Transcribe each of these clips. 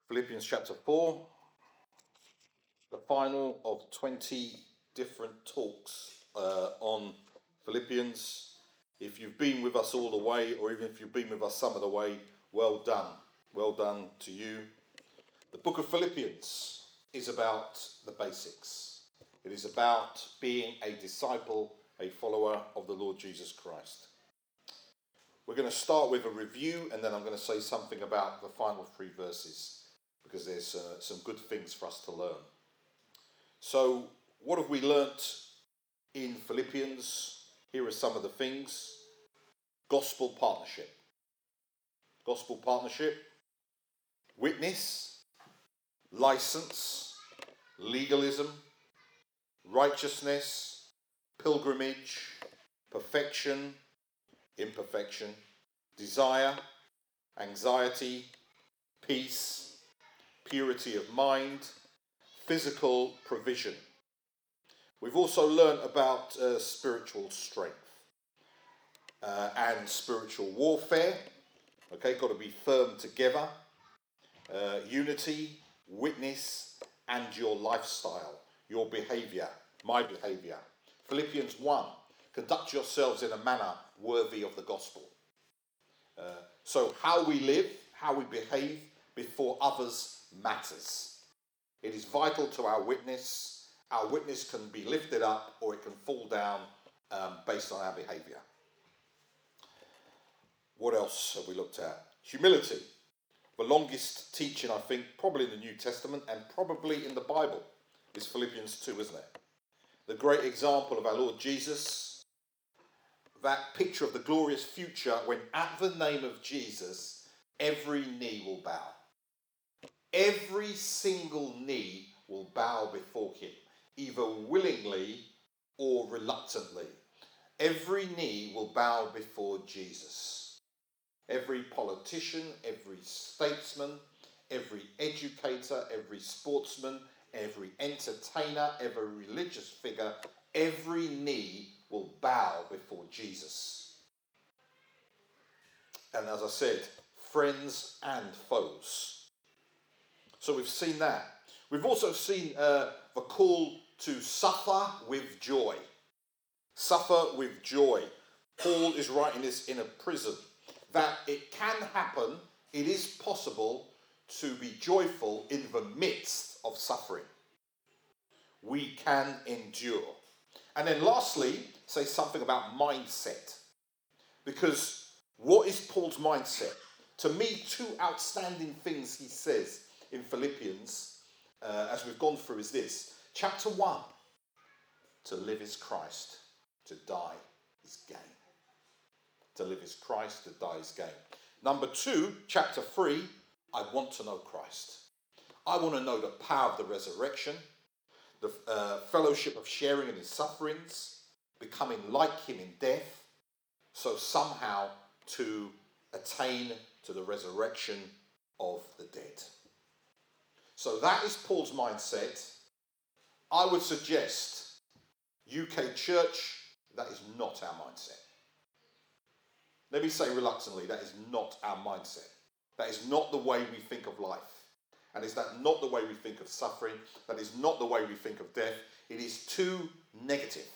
Philippians chapter 4, the final of 20 different talks on Philippians. If you've been with us all the way, or even if you've been with us some of the way, well done. Well done to you. The book of Philippians is about the basics. It is about being a disciple, a follower of the Lord Jesus Christ. We're going to start with a review, and then I'm going to say something about the final 3 verses, because there's some good things for us to learn. So, what have we learnt in Philippians? Here are some of the things. Gospel partnership. Gospel partnership. Witness. License. Legalism. Righteousness. Pilgrimage. Perfection. Imperfection. Desire. Anxiety. Peace. Purity of mind. Physical provision. We've also learned about spiritual strength and spiritual warfare. Okay, got to be firm together. Unity, witness, and your lifestyle, your behavior, my behavior. Philippians 1, conduct yourselves in a manner worthy of the gospel. So how we live, how we behave before others matters. It is vital to our witness. Our witness can be lifted up or it can fall down based on our behavior. What else have we looked at? Humility. The longest teaching, I think, probably in the New Testament and probably in the Bible is Philippians 2, isn't it? The great example of our Lord Jesus, that picture of the glorious future when at the name of Jesus, every knee will bow. Every single knee will bow before him, either willingly or reluctantly. Every knee will bow before Jesus. Every politician, every statesman, every educator, every sportsman, every entertainer, every religious figure, every knee will bow before Jesus. And as I said, friends and foes. So we've seen that. We've also seen the call to suffer with joy. Suffer with joy. Paul is writing this in a prison. That it can happen, it is possible to be joyful in the midst of suffering. We can endure. And then lastly, say something about mindset. Because what is Paul's mindset? To me, 2 outstanding things he says in Philippians, as we've gone through, is this. Chapter 1, to live is Christ, to die is gain. To live is Christ, to die is gain. Number 2, chapter 3, I want to know Christ. I want to know the power of the resurrection, the fellowship of sharing in his sufferings, becoming like him in death, so somehow to attain to the resurrection of the dead. So that is Paul's mindset. I would suggest, UK church, that is not our mindset. Let me say reluctantly, that is not our mindset. That is not the way we think of life. And is that not the way we think of suffering? That is not the way we think of death. It is too negative.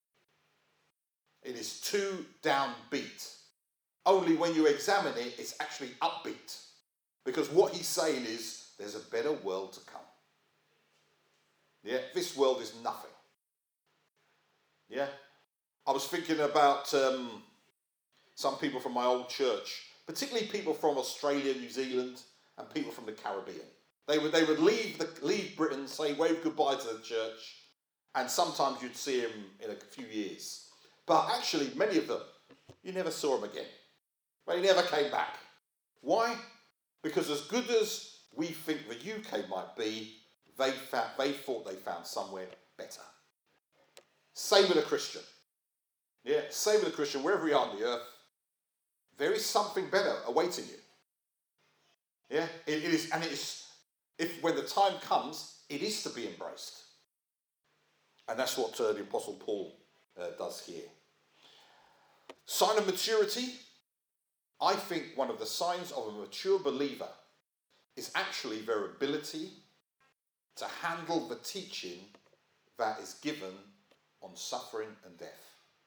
It is too downbeat. Only when you examine it, it's actually upbeat. Because what he's saying is, there's a better world to come. Yeah, this world is nothing. Yeah, I was thinking about some people from my old church, particularly people from Australia, New Zealand, and people from the Caribbean. They would leave Britain, say wave goodbye to the church, and sometimes you'd see them in a few years. But actually, many of them, you never saw them again. They never came back. Why? Because as good as we think the UK might be, they thought they found somewhere better. Same with a Christian. Yeah, same with a Christian, wherever you are on the earth, there is something better awaiting you. Yeah, it is, and it is, if when the time comes, it is to be embraced. And that's what the Apostle Paul does here. Sign of maturity. I think one of the signs of a mature believer is actually their ability to handle the teaching that is given on suffering and death.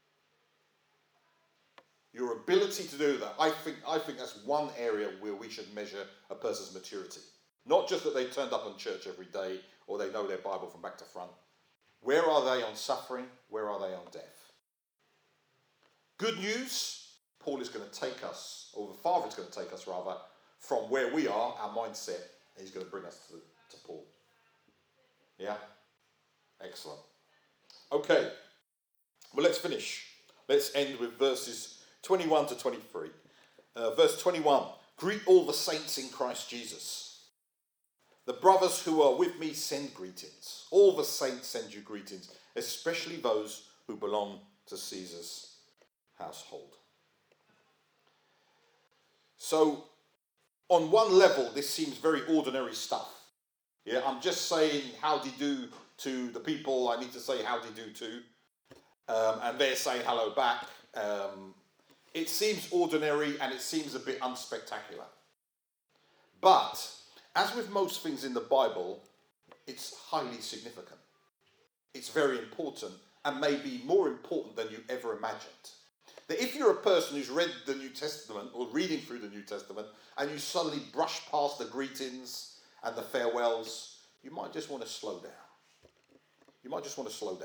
Your ability to do that, I think that's one area where we should measure a person's maturity. Not just that they turned up in church every day or they know their Bible from back to front. Where are they on suffering? Where are they on death? Good news, Paul is going to take us, or the Father is going to take us rather, from where we are, our mindset, and he's going to bring us to Paul. Yeah? Excellent. Okay, well, let's finish. Let's end with verses 21 to 23. Verse 21, greet all the saints in Christ Jesus. The brothers who are with me send greetings. All the saints send you greetings, especially those who belong to Caesar's household. So, on one level, this seems very ordinary stuff. Yeah, I'm just saying howdy do to the people I need to say howdy do to, and they're saying hello back. It seems ordinary and it seems a bit unspectacular. But, as with most things in the Bible, it's highly significant. It's very important and maybe more important than you ever imagined. That if you're a person who's read the New Testament or reading through the New Testament and you suddenly brush past the greetings and the farewells, you might just want to slow down. You might just want to slow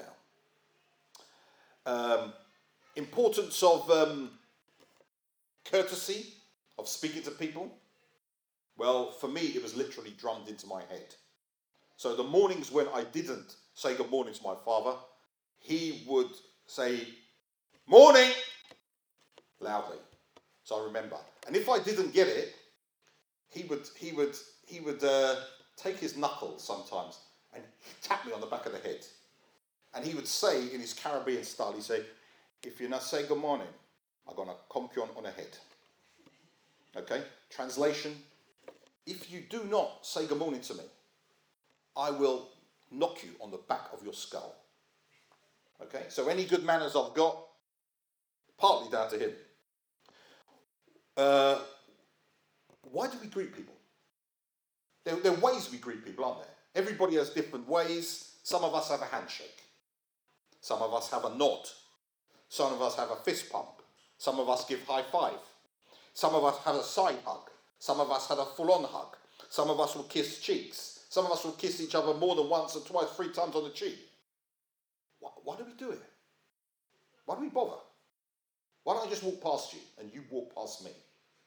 down. Importance of courtesy, of speaking to people. Well, for me, it was literally drummed into my head. So the mornings when I didn't say good morning to my father, he would say, morning, loudly. So I remember. And if I didn't get it, he would take his knuckles sometimes and tap me on the back of the head. And he would say, in his Caribbean style, he'd say, if you not say good morning, I'm going to conk you on the head. Okay? Translation, if you do not say good morning to me, I will knock you on the back of your skull. Okay? So any good manners I've got, partly down to him. Why do we greet people? There are ways we greet people, aren't there? Everybody has different ways. Some of us have a handshake. Some of us have a nod. Some of us have a fist pump. Some of us give high five. Some of us have a side hug. Some of us had a full-on hug. Some of us will kiss cheeks. Some of us will kiss each other more than once or twice, 3 times on the cheek. Why do we do it? Why do we bother? Why don't I just walk past you and you walk past me?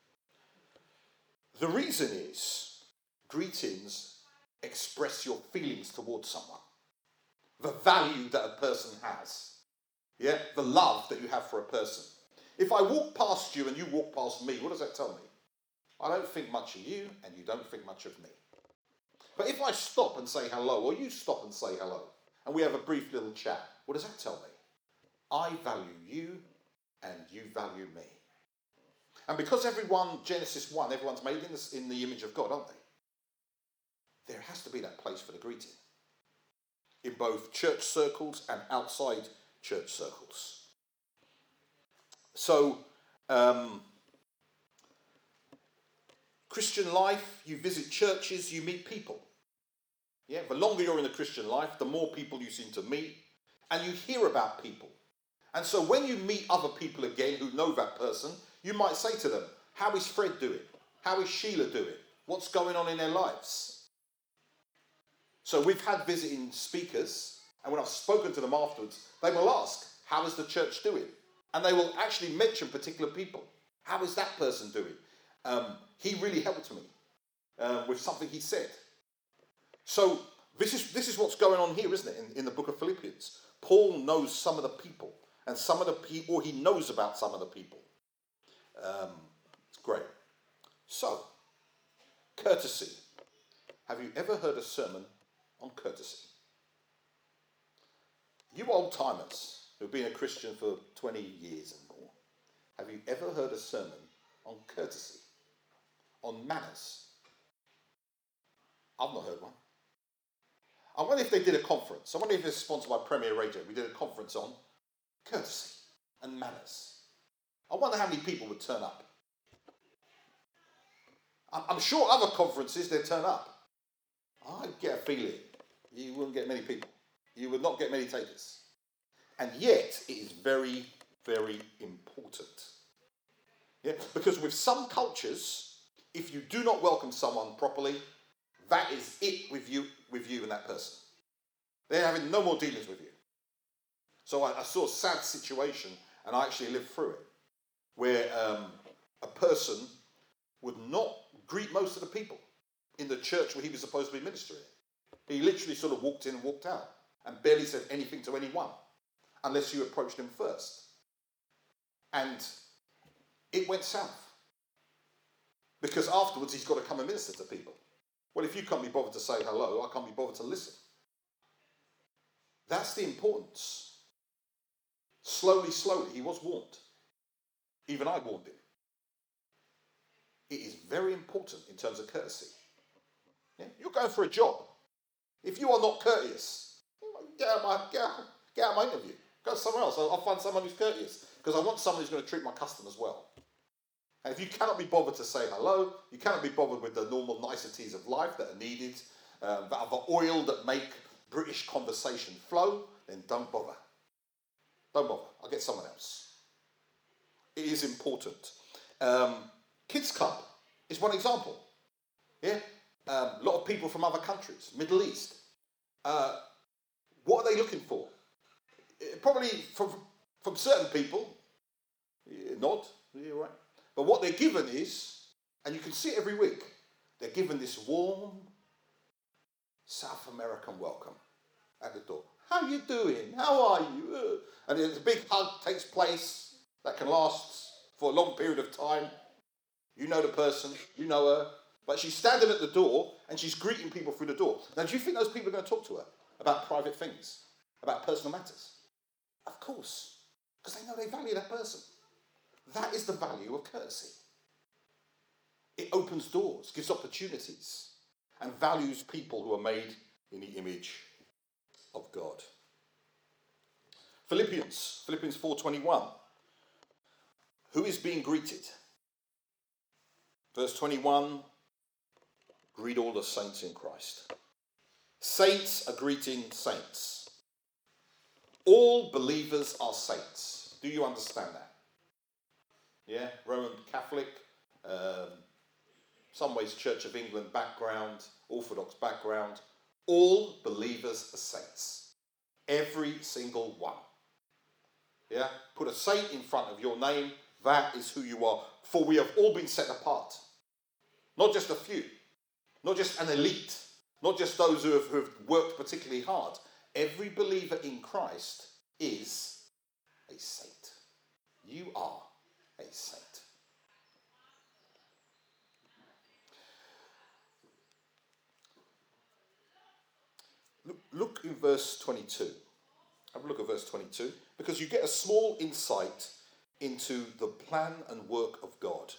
The reason is greetings express your feelings towards someone. The value that a person has. Yeah, the love that you have for a person. If I walk past you and you walk past me, what does that tell me? I don't think much of you and you don't think much of me. But if I stop and say hello, or you stop and say hello, and we have a brief little chat, what does that tell me? I value you and you value me. And because Genesis 1, everyone's made in the image of God, aren't they? There has to be that place for the greeting. In both church circles and outside church circles. So, Christian life, you visit churches, you meet people. Yeah, the longer you're in the Christian life, the more people you seem to meet, and you hear about people. And so when you meet other people again who know that person, you might say to them, how is Fred doing? How is Sheila doing? What's going on in their lives? So we've had visiting speakers, and when I've spoken to them afterwards, they will ask, how is the church doing? And they will actually mention particular people. How is that person doing? He really helped me with something he said. So this is what's going on here, isn't it, in the book of Philippians? Paul knows some of the people, and some of the people, or he knows about some of the people. It's great. So, courtesy. Have you ever heard a sermon on courtesy? You old-timers who've been a Christian for 20 years and more, have you ever heard a sermon on courtesy? On manners? I've not heard one. I wonder if they did a conference. I wonder if it's sponsored by Premier Radio. We did a conference on courtesy and manners. I wonder how many people would turn up. I'm sure other conferences they'd turn up. I get a feeling you wouldn't get many people. You would not get many takers. And yet, it is very, very important. Yeah? Because with some cultures, if you do not welcome someone properly, that is it with you and that person. They're having no more dealings with you. So I saw a sad situation, and I actually lived through it, where a person would not greet most of the people in the church where he was supposed to be ministering. He literally sort of walked in and walked out and barely said anything to anyone unless you approached him first. And it went south. Because afterwards he's got to come and minister to people. Well, if you can't be bothered to say hello, I can't be bothered to listen. That's the importance. Slowly, he was warned. Even I warned him. It is very important in terms of courtesy. Yeah? You're going for a job. If you are not courteous, get out of my interview. Go somewhere else. I'll find someone who's courteous. Because I want someone who's going to treat my customers well. And if you cannot be bothered to say hello, you cannot be bothered with the normal niceties of life that are needed, that are the oil that make British conversation flow, then don't bother. Don't bother. I'll get someone else. It is important. Kids Club is one example. Yeah? A lot of people from other countries, Middle East. What are they looking for? Probably from certain people, nod, yeah, right. But what they're given is, and you can see it every week, they're given this warm South American welcome at the door. How you doing? How are you? And a big hug takes place that can last for a long period of time. You know the person, you know her, but she's standing at the door and she's greeting people through the door. Now, do you think those people are going to talk to her about private things, about personal matters? Of course, because they know they value that person. That is the value of courtesy. It opens doors, gives opportunities, and values people who are made in the image of God. Philippians 4:21. Who is being greeted? Verse 21, greet all the saints in Christ. Saints are greeting saints. All believers are saints. Do you understand that? Yeah, Roman Catholic, some ways Church of England background, Orthodox background. All believers are saints. Every single one. Yeah, put a saint in front of your name. That is who you are. For we have all been set apart. Not just a few. Not just an elite. Not just those who have worked particularly hard. Every believer in Christ is a saint. You are a saint. Look in verse 22. Have a look at verse 22. Because you get a small insight into the plan and work of God.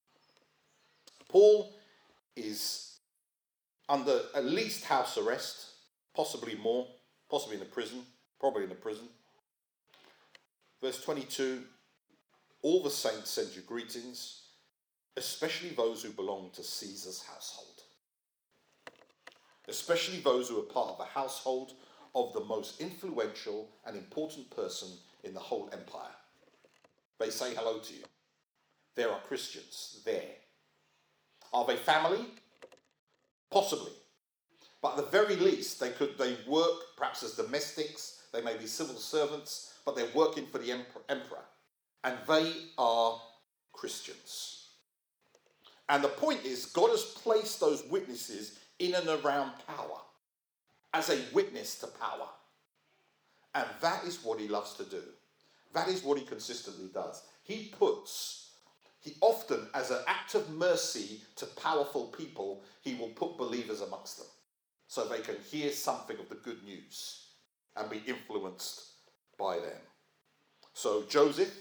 Paul is under at least house arrest, possibly more, possibly in a prison, probably in a prison. Verse 22, all the saints send you greetings, especially those who belong to Caesar's household. Especially those who are part of the household of the most influential and important person in the whole empire. They say hello to you. There are Christians there. Are they family? Possibly. But at the very least, they work perhaps as domestics, they may be civil servants, but they're working for the emperor. And they are Christians. And the point is, God has placed those witnesses in and around power, as a witness to power. And that is what he loves to do. That is what he consistently does. He often, as an act of mercy to powerful people, he will put believers amongst them so they can hear something of the good news and be influenced by them. So Joseph,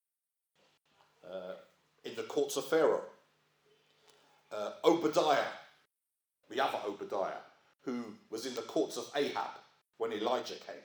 in the courts of Pharaoh, Obadiah, the other Obadiah, who was in the courts of Ahab when Elijah came.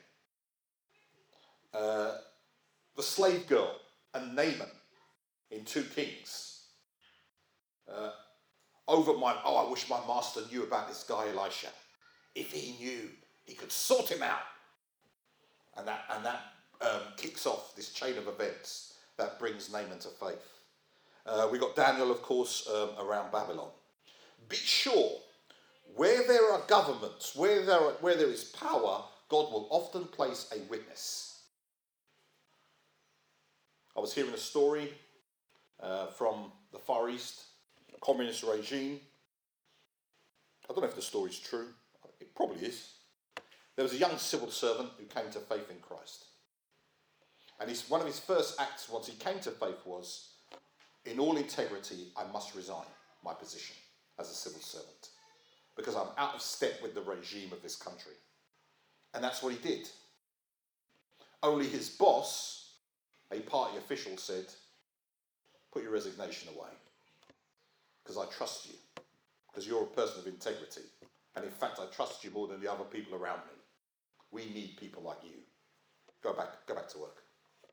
The slave girl and Naaman in 2 Kings. I wish my master knew about this guy Elisha. If he knew, he could sort him out. And that kicks off this chain of events that brings Naaman to faith. We got Daniel, of course, around Babylon. Be sure, where there are governments, where there is power, God will often place a witness. I was hearing a story from the Far East, a communist regime. I don't know if the story's true. It probably is. There was a young civil servant who came to faith in Christ. And one of his first acts once he came to faith was, in all integrity, I must resign my position as a civil servant because I'm out of step with the regime of this country. And that's what he did. Only his boss, a party official, said, put your resignation away because I trust you, because you're a person of integrity. And in fact, I trust you more than the other people around me. We need people like you. Go back to work.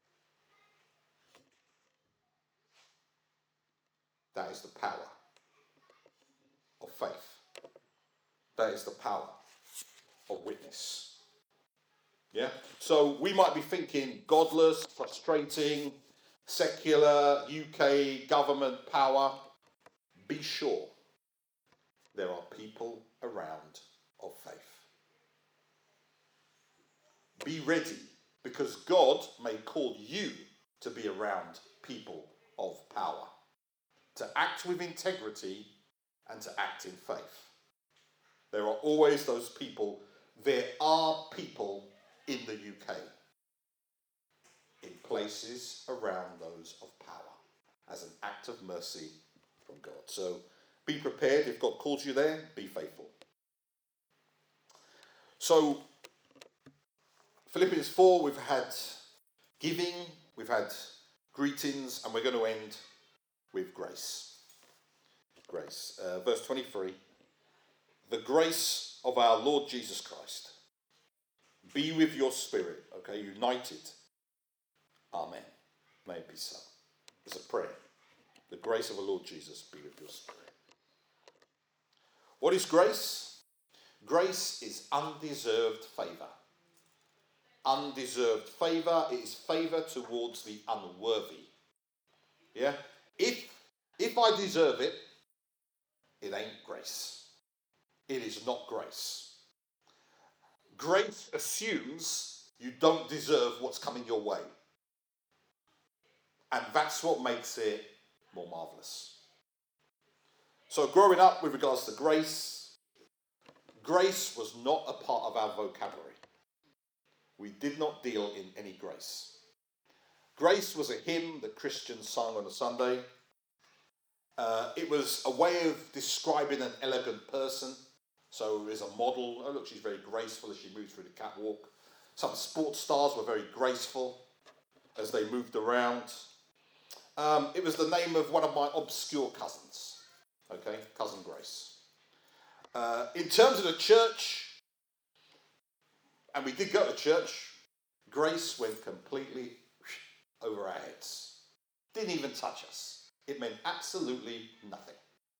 That is the power of faith. That is the power of witness. Yeah? So we might be thinking godless, frustrating, secular, UK government power. Be sure there are people around of faith. Be ready, because God may call you to be around people of power, to act with integrity and to act in faith. There are always those people. There are people in the UK, in places around those of power, as an act of mercy from God. So be prepared. If God calls you there, be faithful. So Philippians 4, we've had giving, we've had greetings, and we're going to end with grace. Grace. Verse 23. The grace of our Lord Jesus Christ be with your spirit. Okay, united. Amen. May it be so. It's a prayer. The grace of our Lord Jesus be with your spirit. What is grace? Grace is undeserved favour. Undeserved favour. It is favour towards the unworthy. Yeah? If I deserve it, it ain't grace. It is not grace. Grace assumes you don't deserve what's coming your way. And that's what makes it more marvellous. So growing up with regards to grace, grace was not a part of our vocabulary. We did not deal in any grace. Grace was a hymn that Christians sang on a Sunday. It was a way of describing an elegant person. So there's a model. Oh, look, she's very graceful as she moves through the catwalk. Some sports stars were very graceful as they moved around. It was the name of one of my obscure cousins. Okay, Cousin Grace. In terms of the church, and we did go to church, grace went completely over our heads. Didn't even touch us. It meant absolutely nothing.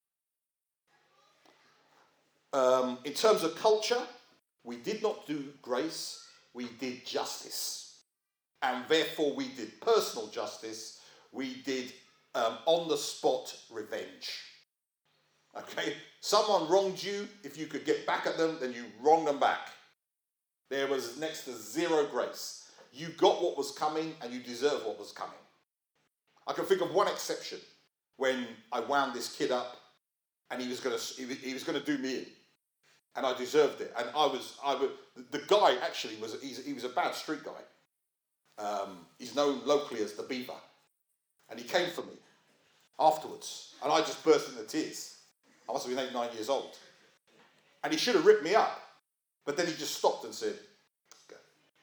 In terms of culture, we did not do grace, we did justice. And therefore we did personal justice, we did on-the-spot revenge. Okay? Someone wronged you, if you could get back at them, then you wronged them back. There was next to zero grace. You got what was coming and you deserved what was coming. I can think of one exception when I wound this kid up and he was going to do me in. And I deserved it. And the guy actually he was a bad street guy. He's known locally as the Beaver. And he came for me afterwards. And I just burst into tears. I must have been 8, 9 years old. And he should have ripped me up. But then he just stopped and said, go.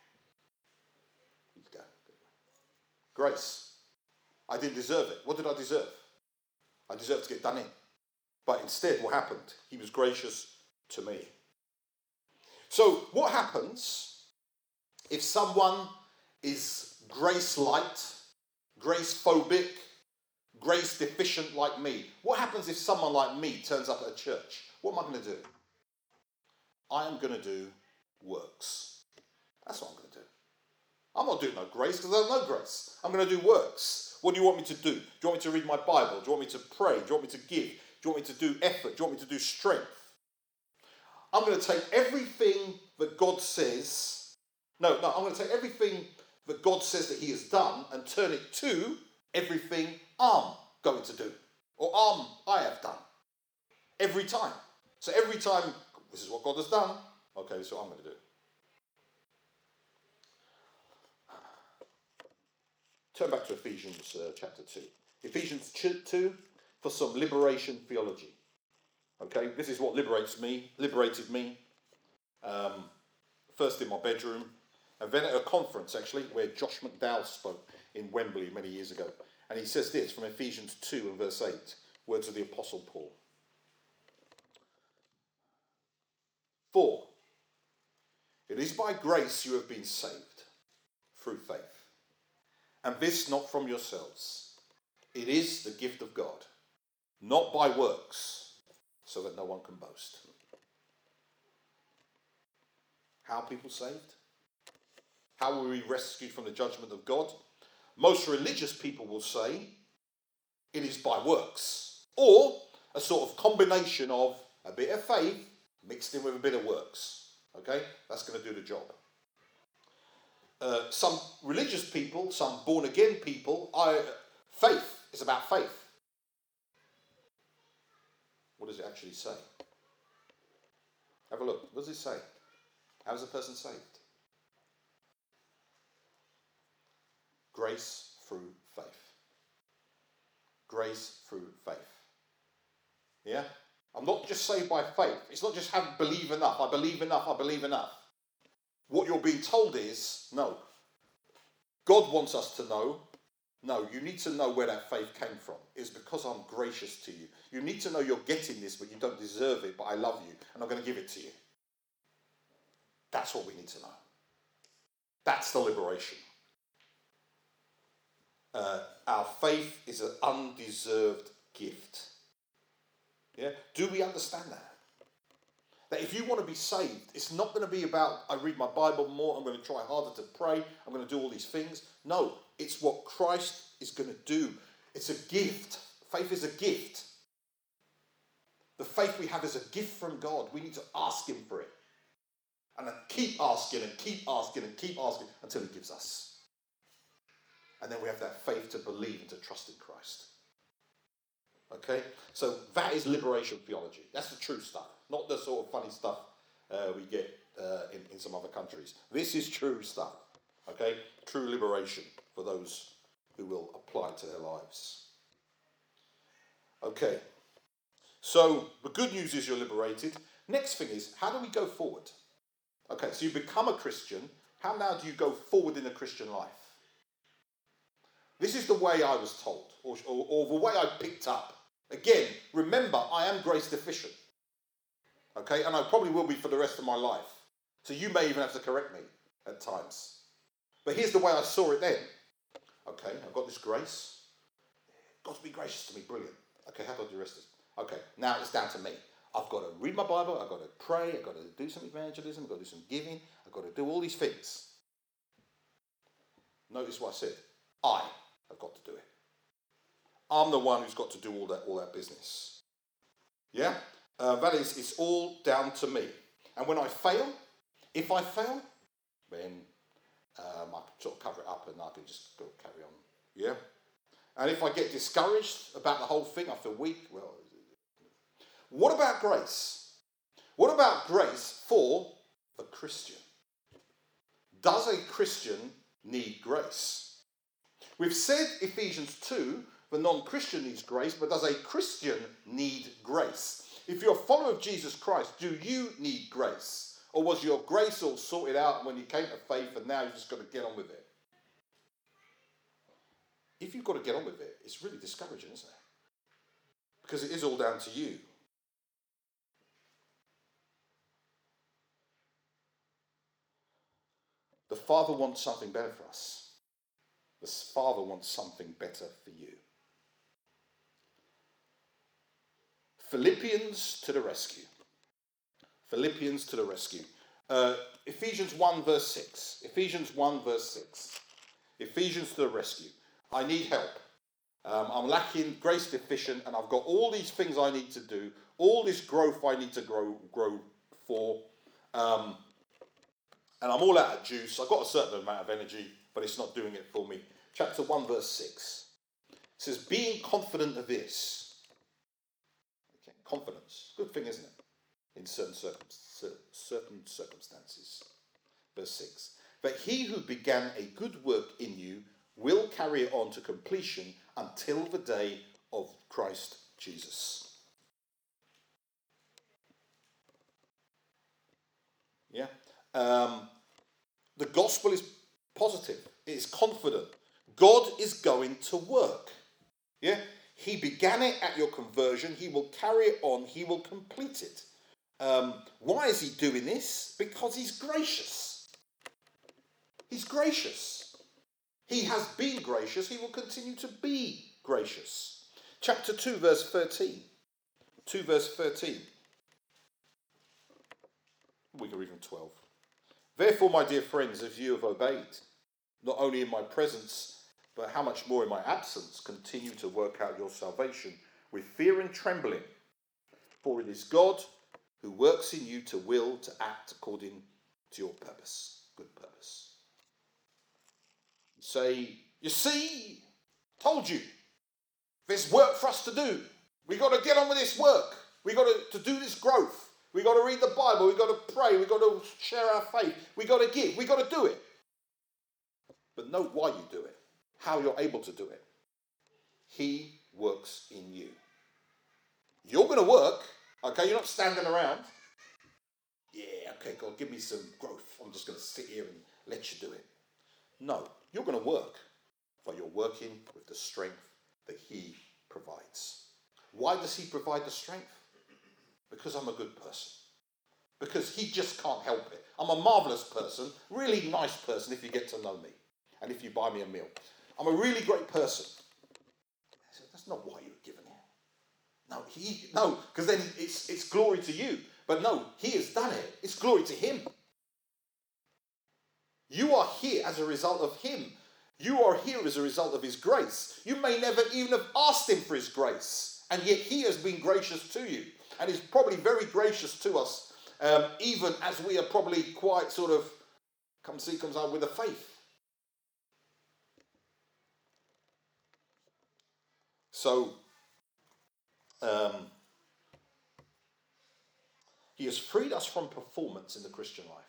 Go. Grace. I didn't deserve it. What did I deserve? I deserved to get done in. But instead, what happened? He was gracious to me. So what happens if someone is grace light, grace phobic, grace deficient like me. What happens if someone like me turns up at a church? What am I going to do? I am going to do works. That's what I'm going to do. I'm not doing no grace because I don't know grace. I'm going to do works. What do you want me to do? Do you want me to read my Bible? Do you want me to pray? Do you want me to give? Do you want me to do effort? Do you want me to do strength? I'm going to take everything that God says. No, I'm going to take everything that God says that he has done and turn it to everything I'm going to do or I have done. Every time. So every time, this is what God has done. Okay, this is what I'm going to do. Turn back to Ephesians chapter 2. Ephesians 2 for some liberation theology. Okay, this is what liberated me. First in my bedroom, and then at a conference actually, where Josh McDowell spoke in Wembley many years ago. And he says this from Ephesians 2 and verse 8, words of the Apostle Paul. For it is by grace you have been saved, through faith. And this not from yourselves. It is the gift of God, not by works, so that no one can boast. How are people saved? How were we rescued from the judgment of God? Most religious people will say it is by works, or a sort of combination of a bit of faith mixed in with a bit of works. Okay, that's going to do the job. Some religious people, some born-again people, faith is about faith. What does it actually say? Have a look. What does it say? How is a person saved? Grace through faith. Grace through faith. Yeah? I'm not just saved by faith. It's not just believe enough. I believe enough. I believe enough. What you're being told is, no. God wants us to know, no, you need to know where that faith came from. It's because I'm gracious to you. You need to know you're getting this, but you don't deserve it, but I love you, and I'm going to give it to you. That's what we need to know. That's the liberation. Our faith is an undeserved gift. Yeah? Do we understand that? That if you want to be saved, it's not going to be about, I read my Bible more, I'm going to try harder to pray, I'm going to do all these things. No, it's what Christ is going to do. It's a gift. Faith is a gift. The faith we have is a gift from God. We need to ask him for it. And then keep asking and keep asking and keep asking until he gives us. And then we have that faith to believe and to trust in Christ. Okay? So that is liberation theology. That's the true stuff. Not the sort of funny stuff we get in some other countries. This is true stuff. Okay? True liberation for those who will apply to their lives. Okay. So the good news is you're liberated. Next thing is, how do we go forward? Okay, so you become a Christian. How now do you go forward in the Christian life? This is the way I was told, or the way I picked up. Again, remember, I am grace deficient. Okay, and I probably will be for the rest of my life. So you may even have to correct me at times. But here's the way I saw it then. Okay, I've got this grace. God's been gracious to me, brilliant. Okay, how do I do the rest of this? Okay, now it's down to me. I've got to read my Bible, I've got to pray, I've got to do some evangelism, I've got to do some giving, I've got to do all these things. Notice what I said. I have got to do it. I'm the one who's got to do all that business. Yeah? That is, it's all down to me. And when I fail, if I fail, then I can sort of cover it up and I can just go carry on. Yeah? And if I get discouraged about the whole thing, I feel weak, well, what about grace? What about grace for a Christian? Does a Christian need grace? We've said Ephesians 2, the non-Christian needs grace, but does a Christian need grace? If you're a follower of Jesus Christ, do you need grace? Or was your grace all sorted out when you came to faith and now you've just got to get on with it? If you've got to get on with it, it's really discouraging, isn't it? Because it is all down to you. The Father wants something better for us. The Father wants something better for you. Philippians to the rescue. Philippians to the rescue. Ephesians 1 verse 6. Ephesians 1 verse 6. Ephesians to the rescue. I need help. I'm lacking, grace deficient, and I've got all these things I need to do, all this growth I need to grow for, and I'm all out of juice. I've got a certain amount of energy, but it's not doing it for me. Chapter 1 verse 6. It says, being confident of this. Okay, confidence. Good thing, isn't it? In certain circumstances. Verse 6. But he who began a good work in you will carry it on to completion until the day of Christ Jesus. Yeah. The gospel is positive. It is confident. God is going to work. Yeah. He began it at your conversion. He will carry it on. He will complete it. Why is he doing this? Because he's gracious. He's gracious. He has been gracious. He will continue to be gracious. Chapter 2, verse 13. 2 verse 13. We can read from 12. Therefore, my dear friends, if you have obeyed, not only in my presence, but how much more in my absence, continue to work out your salvation with fear and trembling. For it is God who works in you to will to act according to your purpose. Good purpose. Say, you see, told you, there's work for us to do. We got to get on with this work. We got to do this growth. We got to read the Bible. We got to pray. We got to share our faith. We got to give. We got to do it. But know why you do it. How you're able to do it. He works in you. You're going to work. Okay, you're not standing around. Yeah, okay, God, give me some growth. I'm just going to sit here and let you do it. No, you're going to work, but you're working with the strength that he provides. Why does he provide the strength? Because I'm a good person. Because he just can't help it. I'm a marvellous person, really nice person if you get to know me and if you buy me a meal. I'm a really great person. I said, that's not why you're giving it. No, because then it's glory to you. But no, he has done it. It's glory to him. You are here as a result of him. You are here as a result of his grace. You may never even have asked him for his grace, and yet he has been gracious to you, and is probably very gracious to us, even as we are probably quite sort of comes out with a faith. So, he has freed us from performance in the Christian life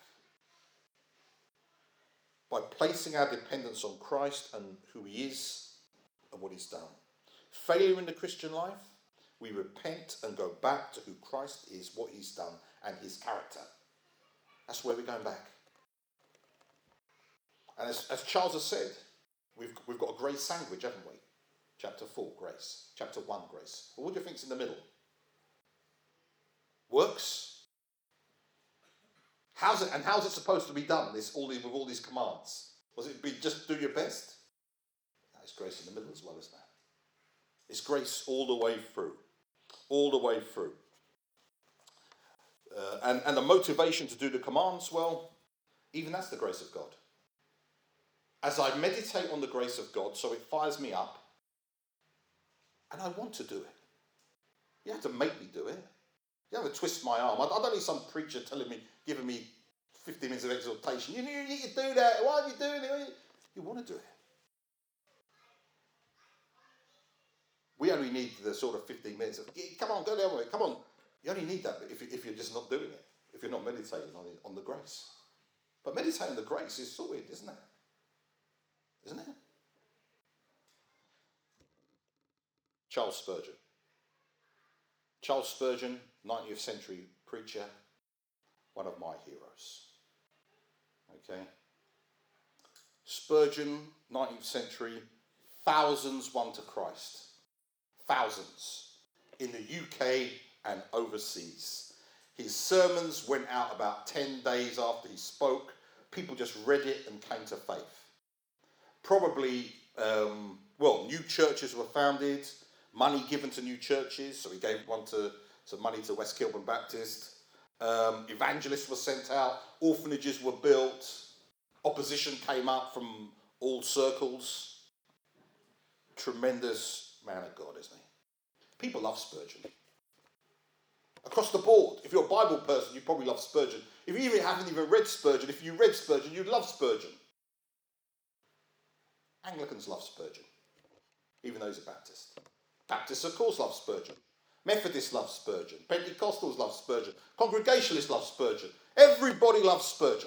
by placing our dependence on Christ and who he is and what he's done. Failure in the Christian life, we repent and go back to who Christ is, what he's done, and his character. That's where we're going back. And as Charles has said, we've got a grace sandwich, haven't we? Chapter 4, grace. Chapter 1, grace. But what do you think's in the middle? Works. How's it supposed to be done? With all these commands? Was it be just do your best? No, it's grace in the middle as well, isn't it? It's grace all the way through. All the way through. And the motivation to do the commands, well, even that's the grace of God. As I meditate on the grace of God, so it fires me up, and I want to do it. You have to make me do it. You have to twist my arm. I don't need some preacher giving me 15 minutes of exhortation. You need to do that. Why are you doing it? You want to do it. We only need the sort of 15 minutes of, come on, go the other way, come on. You only need that if you're just not doing it, if you're not meditating on the grace. But meditating on the grace is sorted, isn't it? Isn't it? Charles Spurgeon. Charles Spurgeon, 19th century preacher, one of my heroes. Okay? Spurgeon, 19th century, thousands won to Christ. Thousands. In the UK and overseas. His sermons went out about 10 days after he spoke. People just read it and came to faith. Probably, new churches were founded, money given to new churches. So he gave one to some money to West Kilburn Baptist. Evangelists were sent out. Orphanages were built. Opposition came up from all circles. Tremendous man of God, isn't he? People love Spurgeon. Across the board. If you're a Bible person, you probably love Spurgeon. If you haven't even read Spurgeon, if you read Spurgeon, you'd love Spurgeon. Anglicans love Spurgeon, even though he's a Baptist. Baptists, of course, love Spurgeon. Methodists love Spurgeon. Pentecostals love Spurgeon. Congregationalists love Spurgeon. Everybody loves Spurgeon.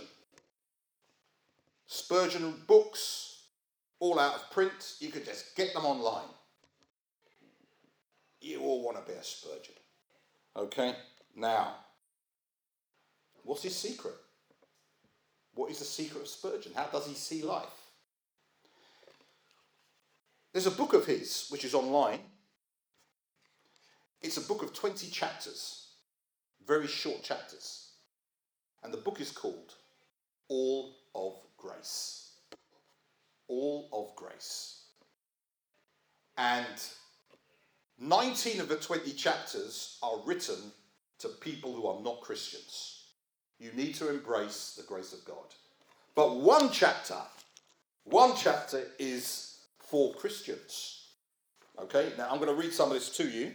Spurgeon books, all out of print. You can just get them online. You all want to be a Spurgeon. Okay? Now, what's his secret? What is the secret of Spurgeon? How does he see life? There's a book of his, which is online. It's a book of 20 chapters, very short chapters. And the book is called All of Grace. All of Grace. And 19 of the 20 chapters are written to people who are not Christians. You need to embrace the grace of God. But one chapter is for Christians. Okay, now I'm going to read some of this to you.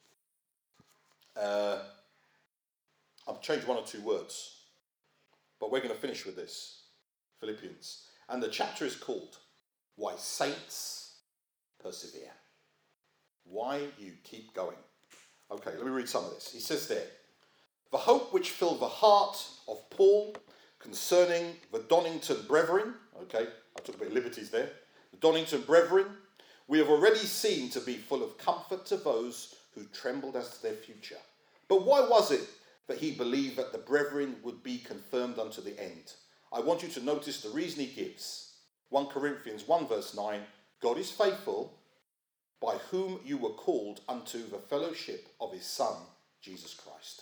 I've changed one or two words, but we're going to finish with this. Philippians. And the chapter is called Why Saints Persevere. Why you keep going. Okay, let me read some of this. He says there, the hope which filled the heart of Paul concerning the Donington brethren. Okay, I took a bit of liberties there. The Donington brethren, we have already seen to be full of comfort to those who trembled as to their future. But why was it that he believed that the brethren would be confirmed unto the end? I want you to notice the reason he gives. 1 Corinthians 1 verse 9, God is faithful, by whom you were called unto the fellowship of his Son, Jesus Christ.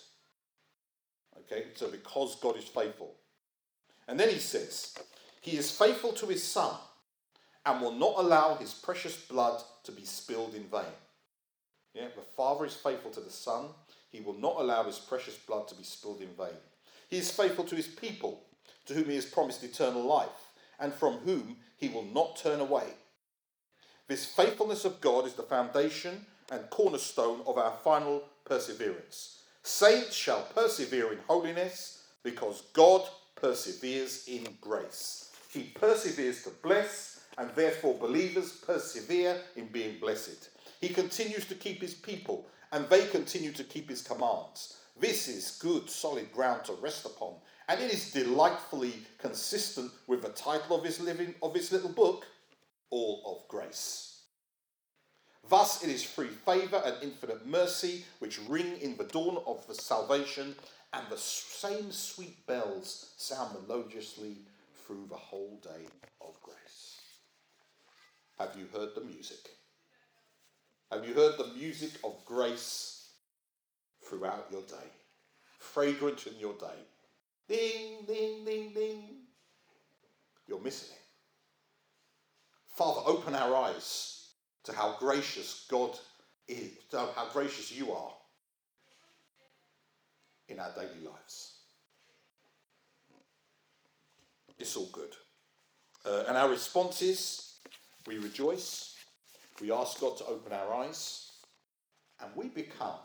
Okay, so because God is faithful. And then he says, he is faithful to his Son and will not allow his precious blood to be spilled in vain. Yeah, the Father is faithful to the Son. He will not allow his precious blood to be spilled in vain. He is faithful to his people, to whom he has promised eternal life, and from whom he will not turn away. This faithfulness of God is the foundation and cornerstone of our final perseverance. Saints shall persevere in holiness, because God perseveres in grace. He perseveres to bless, and therefore believers persevere in being blessed. He continues to keep his people, and they continue to keep his commands. This is good, solid ground to rest upon, and it is delightfully consistent with the title of his little book, All of Grace. Thus it is free favour and infinite mercy which ring in the dawn of the salvation, and the same sweet bells sound melodiously through the whole day of grace. Have you heard the music? Have you heard the music of grace throughout your day? Fragrant in your day. Ding, ding, ding, ding. You're missing it. Father, open our eyes to how gracious God is, to how gracious you are in our daily lives. It's all good. And our response is, we rejoice, we ask God to open our eyes, and we become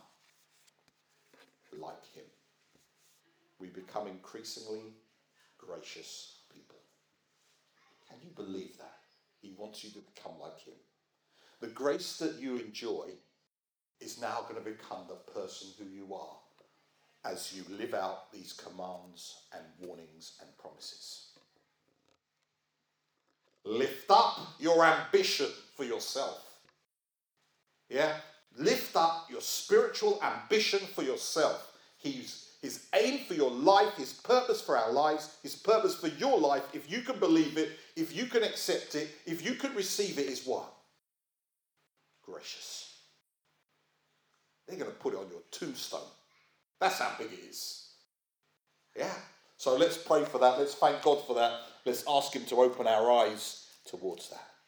like him. We become increasingly gracious people. Can you believe that? He wants you to become like him. The grace that you enjoy is now going to become the person who you are as you live out these commands and warnings and promises. Lift up your ambition for yourself. Yeah? Lift up your spiritual ambition for yourself. His aim for your life, his purpose for our lives, his purpose for your life, if you can believe it, if you can accept it, if you can receive it, is what? Gracious. They're going to put it on your tombstone. That's how big it is. Yeah? So let's pray for that. Let's thank God for that. Let's ask him to open our eyes towards that.